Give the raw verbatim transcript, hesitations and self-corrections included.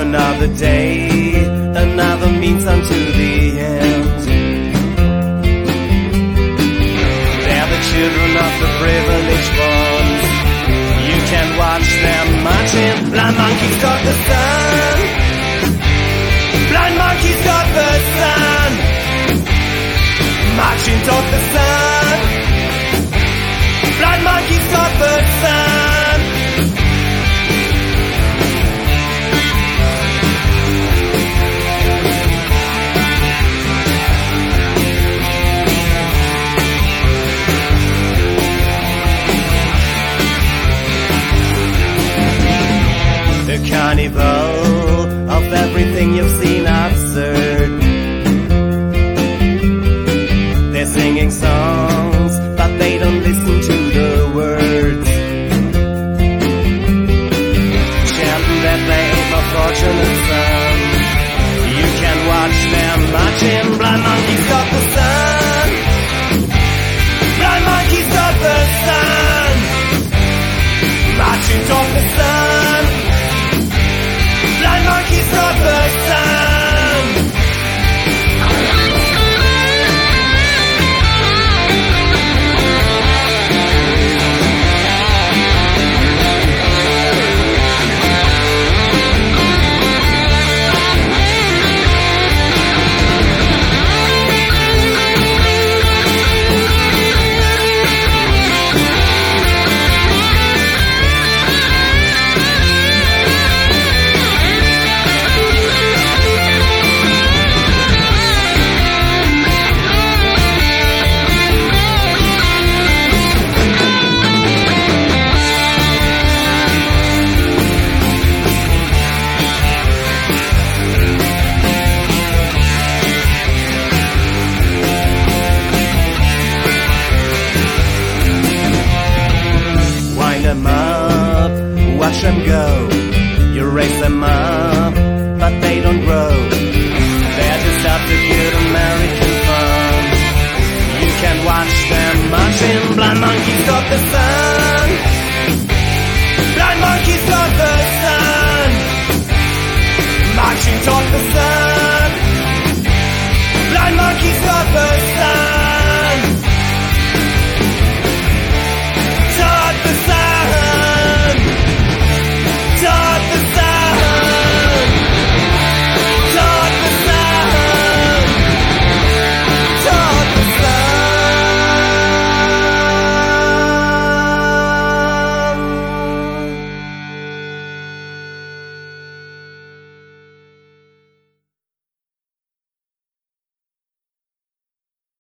Another day, another means unto the end. They're the children of the privileged ones. You can watch them marching. Blind monkeys got the sun. Blind monkeys got the sun. Marching toward the sun. Blind monkeys got the sun. The carnival of everything you've seen absurd. They're singing songs, but they don't listen to the words. Chanting that name of fortunate son. You can watch them marching. Blind monkeys got the sun. Blind monkeys got the sun. Marching toward the sun. Blind monkeys got the sun. Them up, watch them go. You raise them up, but they don't grow. They're just out to good American fun. You can watch them marching. Blind monkeys got the sun.